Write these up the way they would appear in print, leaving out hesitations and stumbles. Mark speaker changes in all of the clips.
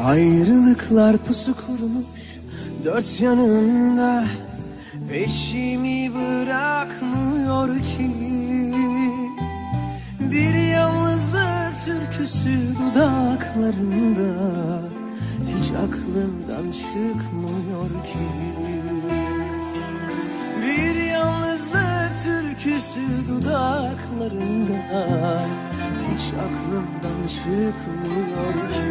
Speaker 1: Ayrılıklar pusu kurmuş dört yanımda, peşimi bırakmıyor ki. Bir yalnızlık türküsü dudaklarımda, hiç aklımdan çıkmıyor ki. Bir yalnızlık türküsü dudaklarımda, hiç aklımdan çıkmıyor ki.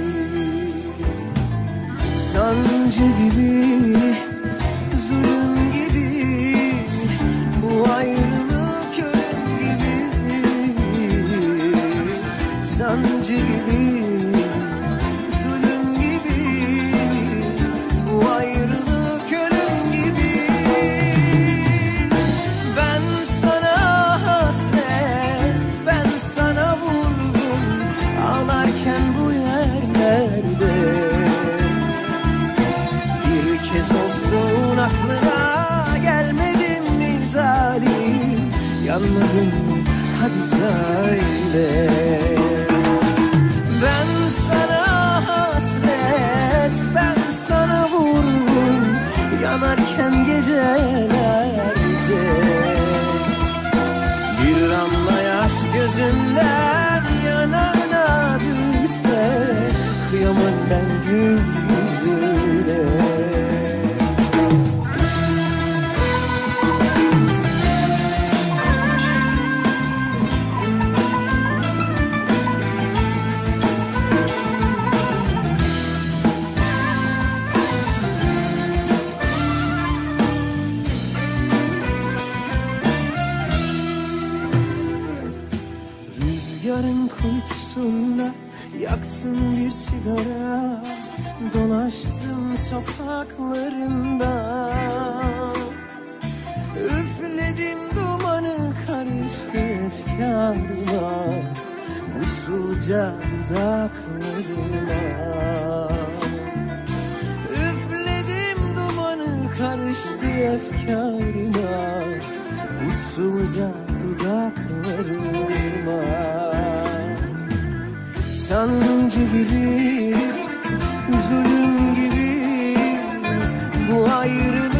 Speaker 1: Sancı gibi, zulüm gibi, bu ayrılık ölüm gibi. Sancı gibi, zulüm gibi, bu ayrılık ölüm gibi. Ben sana hasret, ben sana vurgun, ağlarken bu yerlerde. Olsun aklına gelmedim mi zalim, yanmadın mı hadi söyle. Ben sana hasret, ben sana vurgun, yanarken gecelerce. Bir damla yaş gözünden yanağına düşse, kıyamam ben gül yüzüne. Rüzgarın kuytusunda yaktım bir sigara, dolaştım sokaklarında. Üfledim dumanı, karıştı efkarıma, usulca dudaklarıma. Üfledim dumanı, karıştı efkarıma, usulca dudaklarıma. Sancı gibi, zulüm gibi, bu ayrılık